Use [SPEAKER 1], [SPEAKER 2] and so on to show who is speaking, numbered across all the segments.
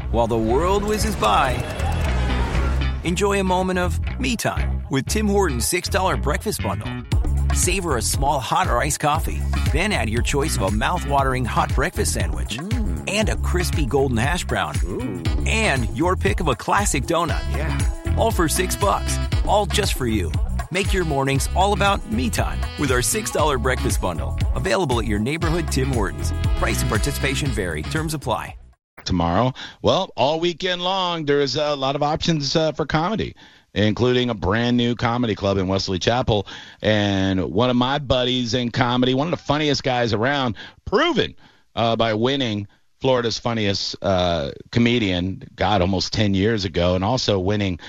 [SPEAKER 1] while the world whizzes by, enjoy a moment of me time with Tim Hortons $6 breakfast bundle. Savor a small hot or iced coffee, then add your choice of a mouth-watering hot breakfast sandwich and a crispy golden hash brown.
[SPEAKER 2] Ooh.
[SPEAKER 1] And your pick of a classic donut.
[SPEAKER 2] Yeah.
[SPEAKER 1] All for $6, all just for you. Make your mornings all about me time with our $6 breakfast bundle. Available at your neighborhood Tim Hortons. Price and participation vary. Terms apply.
[SPEAKER 3] Tomorrow, well, all weekend long, there's a lot of options for comedy, including a brand new comedy club in Wesley Chapel. And one of my buddies in comedy, one of the funniest guys around, proven by winning Florida's funniest comedian, God, almost 10 years ago, and also winning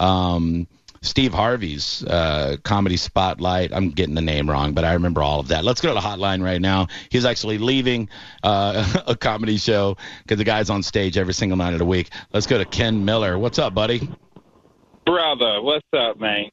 [SPEAKER 3] Steve Harvey's Comedy Spotlight. I'm getting the name wrong, but I remember all of that. Let's go to the hotline right now. He's actually leaving a comedy show because the guy's on stage every single night of the week. Let's go to Ken Miller. What's up, buddy?
[SPEAKER 4] Brother, what's up, man?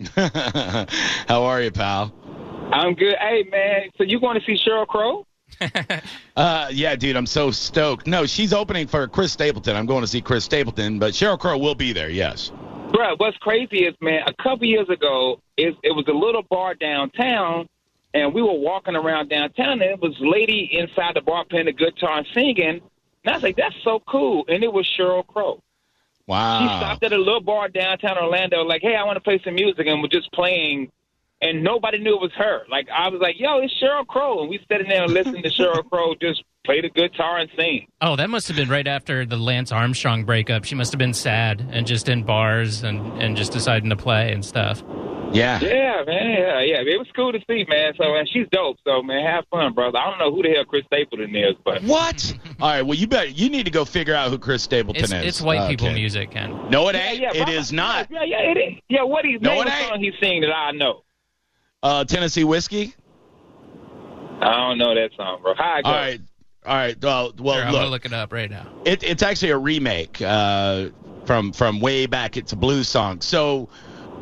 [SPEAKER 3] How are you, pal?
[SPEAKER 4] I'm good. Hey, man, so you going to see Sheryl Crow?
[SPEAKER 3] Yeah, dude, I'm so stoked. No, she's opening for Chris Stapleton. I'm going to see Chris Stapleton, but Sheryl Crow will be there, yes.
[SPEAKER 4] Bro, what's crazy is, man, a couple years ago, it was a little bar downtown, and we were walking around downtown, and it was a lady inside the bar playing the guitar and singing. And I was like, that's so cool. And it was Sheryl Crow.
[SPEAKER 3] Wow.
[SPEAKER 4] She stopped at a little bar downtown Orlando, like, hey, I want to play some music, and we're just playing, and nobody knew it was her. Like, I was like, yo, it's Sheryl Crow. And we sitting there and listening to Sheryl Crow just play the guitar and sing.
[SPEAKER 5] Oh, that must have been right after the Lance Armstrong breakup. She must have been sad and just in bars and just deciding to play and stuff.
[SPEAKER 3] Yeah.
[SPEAKER 4] Yeah, man. Yeah. It was cool to see, man. So, and she's dope. So, man, have fun, brother. I don't know who the hell Chris Stapleton is, but.
[SPEAKER 3] What? All right, well, you need to go figure out who Chris Stapleton is.
[SPEAKER 5] It's white people music, Ken.
[SPEAKER 3] No, it ain't.
[SPEAKER 4] Yeah,
[SPEAKER 3] it is not.
[SPEAKER 4] Yeah, it is. Yeah, what he's name the song he's singing that I know.
[SPEAKER 3] Tennessee Whiskey?
[SPEAKER 4] I don't know that song, bro. How I go?
[SPEAKER 3] All right. Well,
[SPEAKER 5] Here, I'm
[SPEAKER 3] look.
[SPEAKER 5] gonna look it up right now.
[SPEAKER 3] It's actually a remake from way back. It's a blues song. So,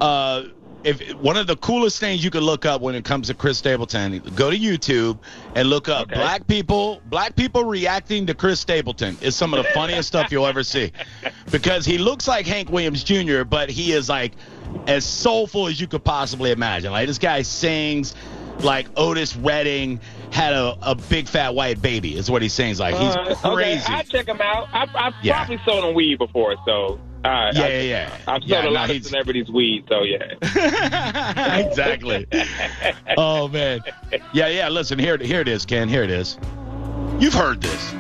[SPEAKER 3] if one of the coolest things you can look up when it comes to Chris Stapleton, go to YouTube and look up black people reacting to Chris Stapleton is some of the funniest stuff you'll ever see, because he looks like Hank Williams Jr., but he is like as soulful as you could possibly imagine. Like, this guy sings like Otis Redding had a big fat white baby is what he sings like. He's crazy.
[SPEAKER 4] Okay, I'll check him out. I've probably sold him weed before, so.
[SPEAKER 3] Yeah.
[SPEAKER 4] I've sold a lot of celebrities weed, so yeah.
[SPEAKER 3] Exactly. Oh, man. Yeah, listen, here it is, Ken. Here it is. You've heard this.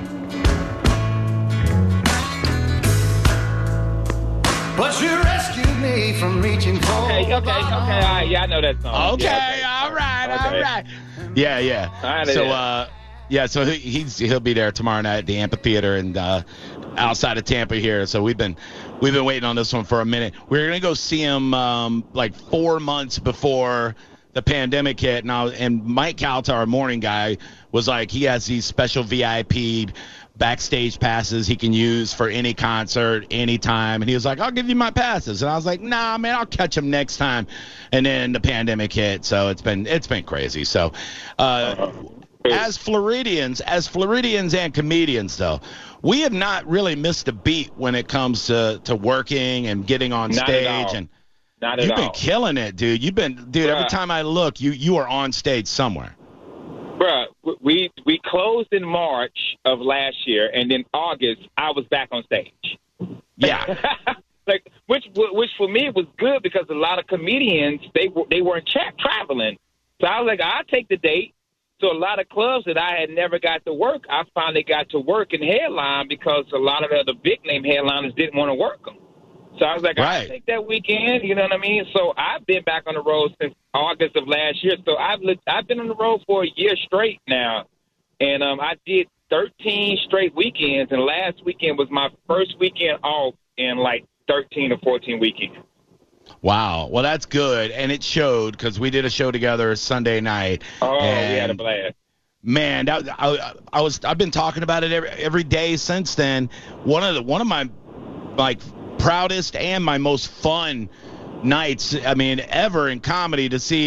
[SPEAKER 2] But you rescued me from reaching for.
[SPEAKER 4] Okay. All right, yeah, I know that song.
[SPEAKER 3] Okay, all right. Yeah. So he'll be there tomorrow night at the amphitheater and outside of Tampa here. So we've been waiting on this one for a minute. We're gonna go see him like 4 months before the pandemic hit, and Mike Calta, our morning guy, was like, he has these special VIP backstage passes he can use for any concert, anytime. And he was like, I'll give you my passes. And I was like, nah, man, I'll catch him next time. And then the pandemic hit, so it's been crazy. So as Floridians and comedians, though, we have not really missed a beat when it comes to working and getting on stage. And you've been killing it, dude. Every time I look, you are on stage somewhere.
[SPEAKER 4] Bruh, we closed in March of last year, and then August I was back on stage.
[SPEAKER 3] Yeah,
[SPEAKER 4] which for me was good, because a lot of comedians they weren't traveling, so I was like, I'll take the date. So a lot of clubs that I had never got to work, I finally got to work and headline, because a lot of the other big name headliners didn't want to work them. So I was like, I'll take that weekend, you know what I mean? So I've been back on the road since August of last year. So I've been on the road for a year straight now. And I did 13 straight weekends, and last weekend was my first weekend off in like 13 or 14 weekends.
[SPEAKER 3] Wow. Well, that's good. And it showed, because we did a show together Sunday night.
[SPEAKER 4] Oh, we had a blast.
[SPEAKER 3] Man, I've been talking about it every day since then. One of my like proudest and my most fun nights, ever in comedy, to see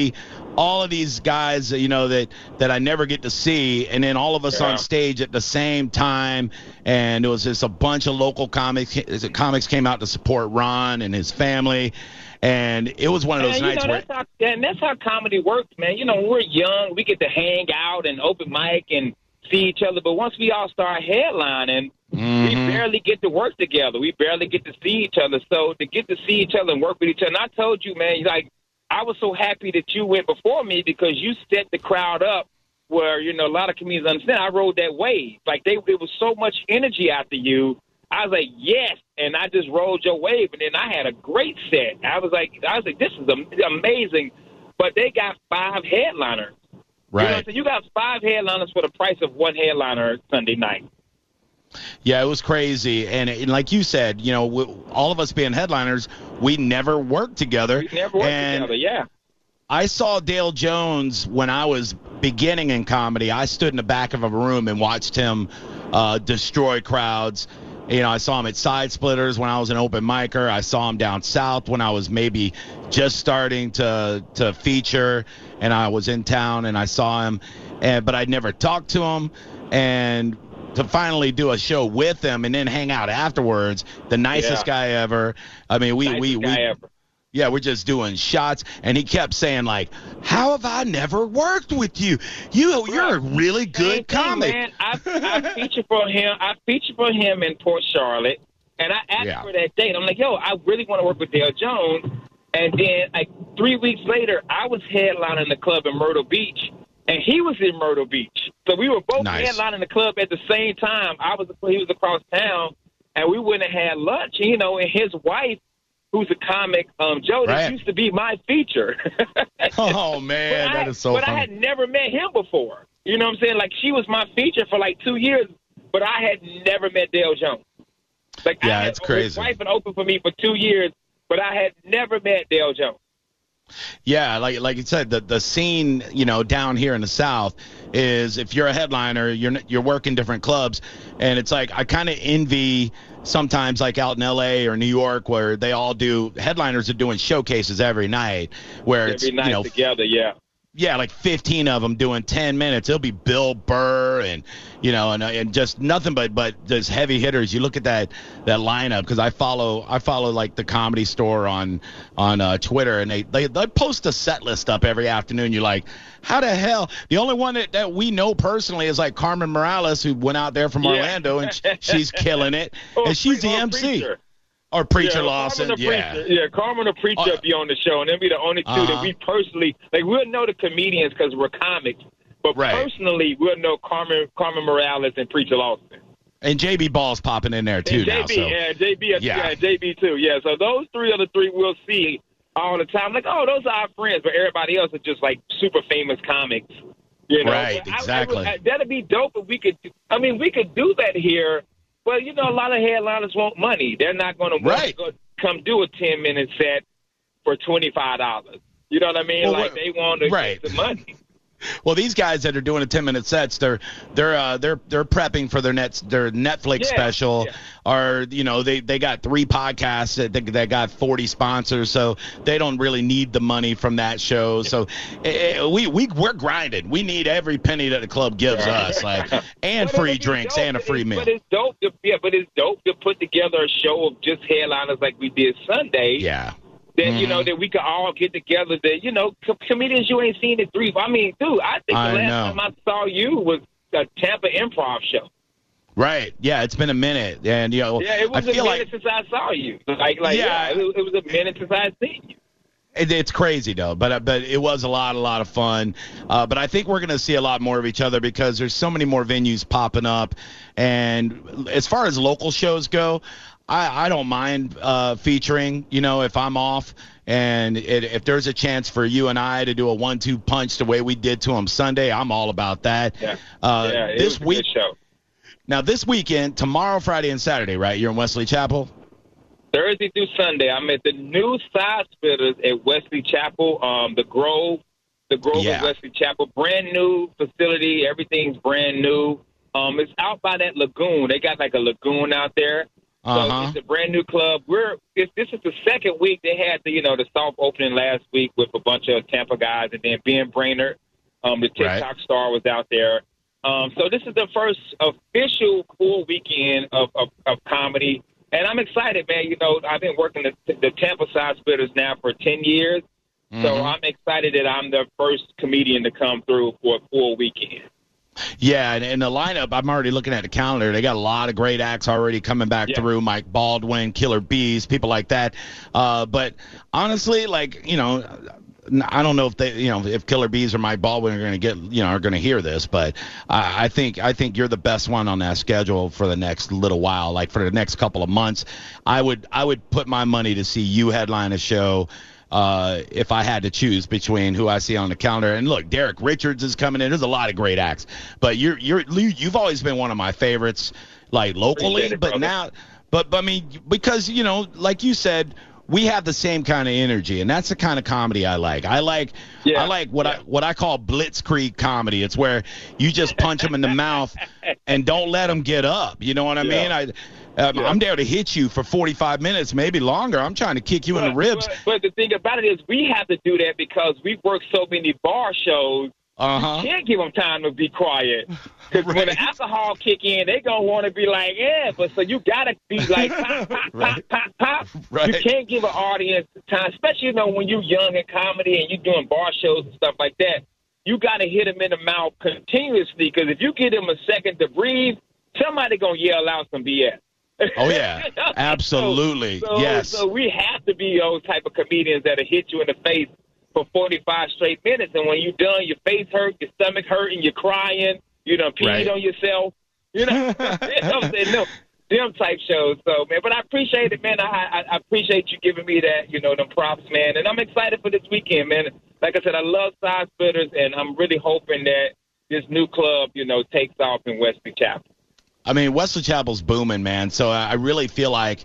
[SPEAKER 3] all of these guys, you know, that I never get to see, and then all of us on stage at the same time, and it was just a bunch of local comics came out to support Ron and his family, and it was one of those nights where...
[SPEAKER 4] That's how comedy works, man. You know, when we're young, we get to hang out and open mic and see each other, but once we all start headlining, we barely get to work together. We barely get to see each other. So to get to see each other and work with each other, and I told you, man, like, I was so happy that you went before me because you set the crowd up where, you know, a lot of comedians understand. I rode that wave. Like, it was so much energy after you. I was like, yes, and I just rode your wave, and then I had a great set. I was like, this is amazing. But they got 5 headliners.
[SPEAKER 3] Right.
[SPEAKER 4] You know, so you got 5 headliners for the price of 1 headliner Sunday night.
[SPEAKER 3] Yeah, it was crazy. And like you said, you know, all of us being headliners, we never worked together.
[SPEAKER 4] We never worked together, yeah.
[SPEAKER 3] I saw Dale Jones when I was beginning in comedy. I stood in the back of a room and watched him destroy crowds. You know, I saw him at Side Splitters when I was an open micer. I saw him down south when I was maybe just starting to feature, and I was in town and I saw him, but I'd never talked to him. And to finally do a show with him and then hang out afterwards, the nicest guy ever. I mean, we're just doing shots, and he kept saying, like, how have I never worked with you? You're a really good comic.
[SPEAKER 4] Man, I featured for him in Port Charlotte, and I asked for that date. I'm like, yo, I really want to work with Dale Jones. And then, like, 3 weeks later, I was headlining the club in Myrtle Beach, and he was in Myrtle Beach. So we were both headlining the club at the same time. He was across town, and we went and had lunch. You know, and his wife, who's a comic, Jody, used to be my feature.
[SPEAKER 3] Oh, man, that is so funny.
[SPEAKER 4] But I had never met him before. You know what I'm saying? Like, she was my feature for like 2 years, but I had never met Dale Jones. Like,
[SPEAKER 3] it's crazy.
[SPEAKER 4] His wife had opened for me for 2 years, but I had never met Dale Jones.
[SPEAKER 3] Yeah, like you said, the scene, you know, down here in the South is, if you're a headliner, you're working different clubs, and it's like I kind of envy sometimes, like out in L.A. or New York, where they all do, headliners are doing showcases every night, where it's
[SPEAKER 4] every night, you know,
[SPEAKER 3] together, yeah, like 15 of them doing 10 minutes. It'll be Bill Burr and, you know, and just nothing but just heavy hitters. You look at that lineup, because I follow like the Comedy Store on Twitter, and they post a set list up every afternoon. You're like, how the hell? The only one that we know personally is like Carmen Morales, who went out there from Orlando, and she's killing it, and she's the MC. Or Preacher Lawson,
[SPEAKER 4] Carmen or Preacher be on the show, and they'll be the only two that we personally, like, we'll know the comedians because we're comics, but personally, we'll know Carmen Morales and Preacher Lawson.
[SPEAKER 3] And JB Ball's popping in there, too, now.
[SPEAKER 4] JB, too, yeah. So those 3 are the 3 we'll see all the time. Like, oh, those are our friends, but everybody else are just, like, super famous comics, you know?
[SPEAKER 3] Right, exactly.
[SPEAKER 4] That'd be dope if we could do that here. But, you know, a lot of headliners want money. They're not going to come do a 10-minute set for $25. You know what I mean? Well, they want to get the money.
[SPEAKER 3] Well, these guys that are doing the 10-minute sets, they're prepping for their Netflix special, or, you know, they got 3 podcasts that got 40 sponsors, so they don't really need the money from that show. So we're grinding. We need every penny that the club gives us, like, and free drinks and a free meal.
[SPEAKER 4] But it's dope to put together a show of just headliners like we did Sunday.
[SPEAKER 3] Yeah.
[SPEAKER 4] That, you know, that we could all get together, that, you know, comedians you ain't seen in 3. I mean, dude, I think the last time I saw you was a Tampa Improv show.
[SPEAKER 3] Right. Yeah, it's been a minute. And, you know,
[SPEAKER 4] it was a minute since I saw you. It was a minute since I had seen you.
[SPEAKER 3] It's crazy, though, but it was a lot of fun. But I think we're going to see a lot more of each other, because there's so many more venues popping up. And as far as local shows go, I don't mind featuring, you know, if I'm off, and if there's a chance for you and I to do a 1-2 punch the way we did to him Sunday, I'm all about that. This week,
[SPEAKER 4] show.
[SPEAKER 3] Now this weekend, tomorrow, Friday, and Saturday, right? You're in Wesley Chapel?
[SPEAKER 4] Thursday through Sunday, I'm at the new Side Splitters at Wesley Chapel, the Grove of Wesley Chapel. Brand new facility. Everything's brand new. It's out by that lagoon. They got like a lagoon out there. So it's a brand new club. This is the second week. They had the soft opening last week with a bunch of Tampa guys, and then Ben Brainerd, the TikTok star, was out there. So this is the first official full weekend of comedy, and I'm excited, man. I've been working the Tampa Side Splitters now for 10 years, so I'm excited that I'm the first comedian to come through for a full weekend.
[SPEAKER 3] Yeah, and the lineup, I'm already looking at the calendar. They got a lot of great acts already coming back through. Mike Baldwin, Killer Bees, people like that. But honestly, I don't know if they, if Killer Bees or Mike Baldwin are going to are going to hear this, but I think you're the best one on that schedule for the next little while. Like for the next couple of months, I would put my money to see you headline a show. If I had to choose between who I see on the calendar. And look, Derek Richards is coming in. There's a lot of great acts, but you've always been one of my favorites, like locally. But now, but I mean, because like you said, we have the same kind of energy, and that's the kind of comedy I like. I like what I call blitzkrieg comedy. It's where you just punch them in the mouth and don't let them get up. You know what I mean? I'm there to hit you for 45 minutes, maybe longer. I'm trying to kick you in the ribs.
[SPEAKER 4] But the thing about it is we have to do that because we work so many bar shows. You can't give them time to be quiet. Because when the alcohol kick in, they going to want to be like, but so you got to be like, pop, pop, pop, pop. Right. You can't give an audience time, especially when you're young in comedy and you're doing bar shows and stuff like that. You got to hit them in the mouth continuously because if you give them a second to breathe, somebody going to yell out some BS.
[SPEAKER 3] Oh, yeah, absolutely, yes.
[SPEAKER 4] So we have to be those type of comedians that'll hit you in the face for 45 straight minutes, and when you're done, your face hurt, your stomach hurt, and you're crying, you done peed on yourself, them type shows. So, man, but I appreciate it, man. I appreciate you giving me that, them props, man, and I'm excited for this weekend, man. Like I said, I love Side Splitters, and I'm really hoping that this new club, takes off in Wesley Chapel.
[SPEAKER 3] I mean, Wesley Chapel's booming, man. So I really feel like,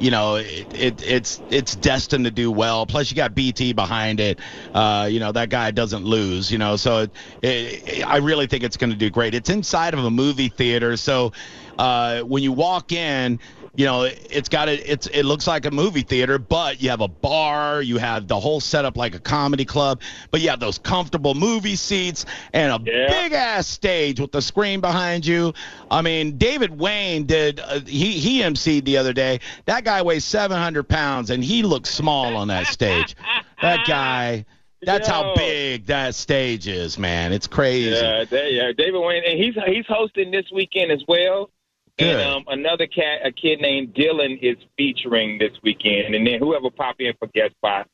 [SPEAKER 3] it's destined to do well. Plus, you got BT behind it. That guy doesn't lose. So I really think it's going to do great. It's inside of a movie theater, so when you walk in, it looks like a movie theater, but you have a bar, you have the whole setup like a comedy club, but you have those comfortable movie seats and a big ass stage with the screen behind you. I mean, David Wayne did, he emceed the other day. That guy weighs 700 pounds and he looks small on that stage. That guy, that's how big that stage is, man. It's crazy.
[SPEAKER 4] Yeah, David Wayne, and he's hosting this weekend as well. Good. And another a kid named Dylan is featuring this weekend, and then whoever pop in for guest spot.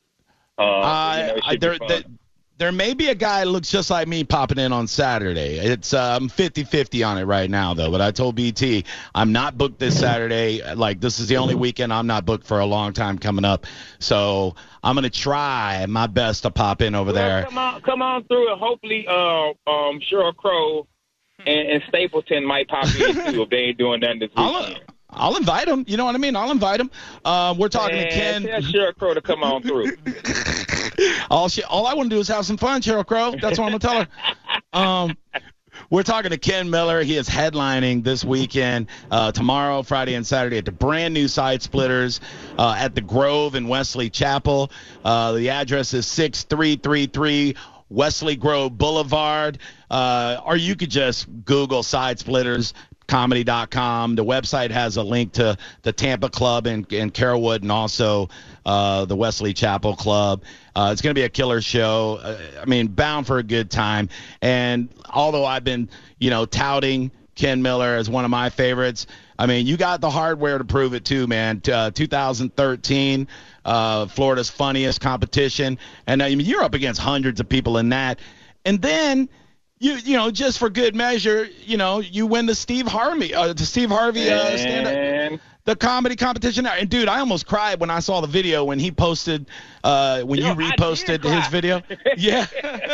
[SPEAKER 3] There may be a guy that looks just like me popping in on Saturday. It's I'm 50-50 on it right now, though. But I told BT I'm not booked this Saturday. Like, this is the only weekend I'm not booked for a long time coming up. So I'm going to try my best to pop in over there.
[SPEAKER 4] Come on through, and hopefully Sheryl Crow and Stapleton might pop in, too, if they ain't doing nothing this weekend.
[SPEAKER 3] I'll invite him. You know what I mean? I'll invite him. We're talking to Ken.
[SPEAKER 4] Tell Sheryl Crow to come on through.
[SPEAKER 3] All I want to do is have some fun, Sheryl Crow. That's what I'm going to tell her. We're talking to Ken Miller. He is headlining this weekend, tomorrow, Friday, and Saturday at the brand new Side Splitters at the Grove in Wesley Chapel. The address is 6333 Wesley Grove Boulevard, or you could just Google Side Splitters. Comedy.com. The website has a link to the Tampa Club in Carrollwood and also the Wesley Chapel Club. It's going to be a killer show. Bound for a good time. And although I've been, touting Ken Miller as one of my favorites, you got the hardware to prove it too, man. 2013, Florida's funniest competition. And you're up against hundreds of people in that. And then you just for good measure, you win the Steve Harvey stand-up, the comedy competition. And dude, I almost cried when I saw the video when he posted, you reposted his video. Yeah.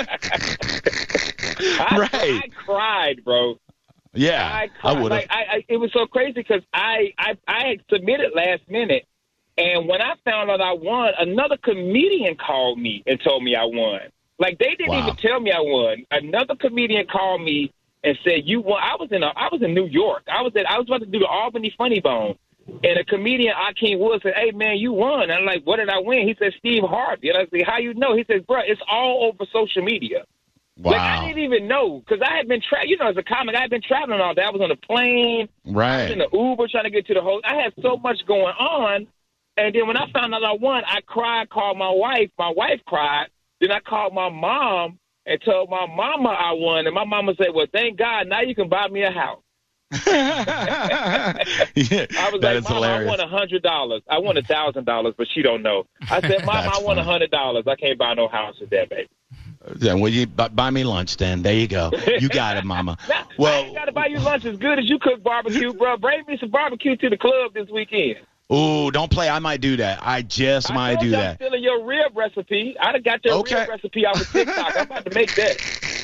[SPEAKER 4] I cried, bro.
[SPEAKER 3] Yeah, I would have.
[SPEAKER 4] It was so crazy because I submitted last minute, and when I found out I won, another comedian called me and told me I won. Like, they didn't even tell me I won. Another comedian called me and said, "You won." I was in New York. I was about to do the Albany Funny Bone, And a comedian, Akeem Wood, said, "Hey, man, you won." And I'm like, "What did I win?" He said, "Steve Harvey." And I said, "How you know?" He said, "Bro, it's all over social media."
[SPEAKER 3] Wow.
[SPEAKER 4] Like, I didn't even know, because I had been as a comic, I had been traveling all day. I was on a plane.
[SPEAKER 3] Right.
[SPEAKER 4] I was in the Uber trying to get to the hotel. I had so much going on. And then when I found out I won, I cried, called my wife. My wife cried. Then I called my mom and told my mama I won. And my mama said, "Well, thank God, now you can buy me a house."
[SPEAKER 3] Yeah,
[SPEAKER 4] I was like, "Mama, I won $100. I won $1,000, but she don't know." I said, "Mama, I won $100. I can't buy no house with that, baby."
[SPEAKER 3] Yeah, well, you buy me lunch then. There you go. You got it, Mama.
[SPEAKER 4] Well, I ain't got to buy you lunch as good as you cook barbecue, bro. Bring me some barbecue to the club this weekend.
[SPEAKER 3] Ooh, don't play. I might do that. I might do that.
[SPEAKER 4] I'm stealing your rib recipe. I done got your rib recipe off of TikTok. I'm about to make that.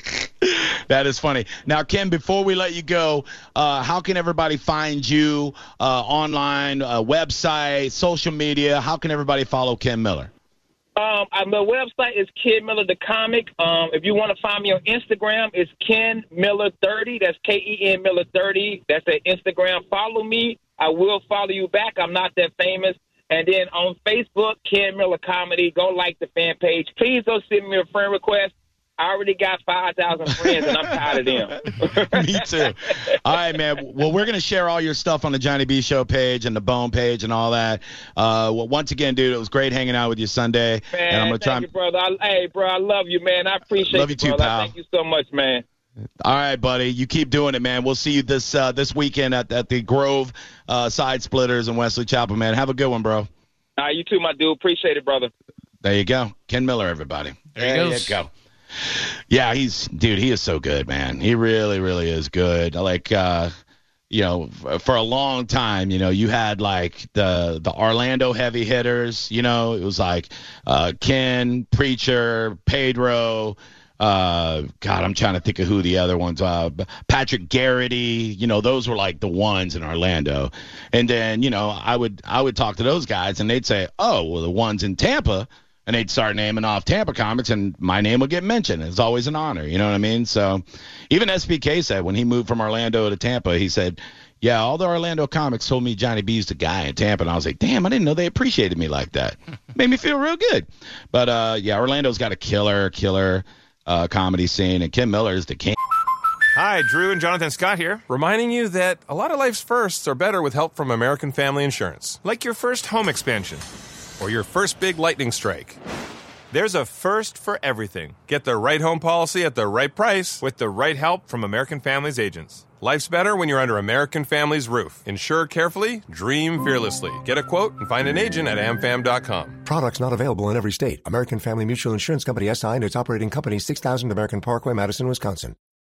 [SPEAKER 3] That is funny. Now, Ken, before we let you go, how can everybody find you online, website, social media? How can everybody follow Ken Miller?
[SPEAKER 4] My website is Ken Miller the Comic. If you want to find me on Instagram, it's Ken Miller 30. That's Ken Miller 30. That's at Instagram. Follow me. I will follow you back. I'm not that famous. And then on Facebook, Ken Miller Comedy. Go like the fan page. Please don't send me a friend request. I already got 5,000 friends, and I'm tired of them.
[SPEAKER 3] Me too. All right, man. Well, we're going to share all your stuff on the Johnny B Show page and the Bone page and all that. Well, once again, dude, it was great hanging out with you Sunday.
[SPEAKER 4] Man,
[SPEAKER 3] and I'm gonna
[SPEAKER 4] thank you, brother. Hey, bro, I love you, man. I appreciate
[SPEAKER 3] love you too,
[SPEAKER 4] brother.
[SPEAKER 3] pal.
[SPEAKER 4] Thank you so much, man.
[SPEAKER 3] All right, buddy. You keep doing it, man. We'll see you this weekend at the Grove Side Splitters in Wesley Chapel, man. Have a good one, bro.
[SPEAKER 4] All right, you too, my dude. Appreciate it, brother.
[SPEAKER 3] There you go. Ken Miller, everybody.
[SPEAKER 5] There you
[SPEAKER 3] go. Yeah, he is so good, man. He really, really is good. Like, for a long time, you had like the Orlando heavy hitters, it was like Ken, Preacher, Pedro, God, I'm trying to think of who the other ones are. Patrick Garrity, those were like the ones in Orlando. And then, I would talk to those guys and they'd say, "Oh, well, the ones in Tampa." And they'd start naming off Tampa comics, and my name would get mentioned. It's always an honor, you know what I mean? So even SBK said when he moved from Orlando to Tampa, he said, "Yeah, all the Orlando comics told me Johnny B's the guy in Tampa." And I was like, damn, I didn't know they appreciated me like that. Made me feel real good. But, Orlando's got a killer comedy scene, and Ken Miller is the king.
[SPEAKER 6] Hi, Drew and Jonathan Scott here, reminding you that a lot of life's firsts are better with help from American Family Insurance. Like your first home expansion. Or your first big lightning strike. There's a first for everything. Get the right home policy at the right price with the right help from American Family's agents. Life's better when you're under American Family's roof. Insure carefully, dream fearlessly. Get a quote and find an agent at amfam.com.
[SPEAKER 7] Products not available in every state. American Family Mutual Insurance Company, SI, and its operating company, 6000 American Parkway, Madison, Wisconsin.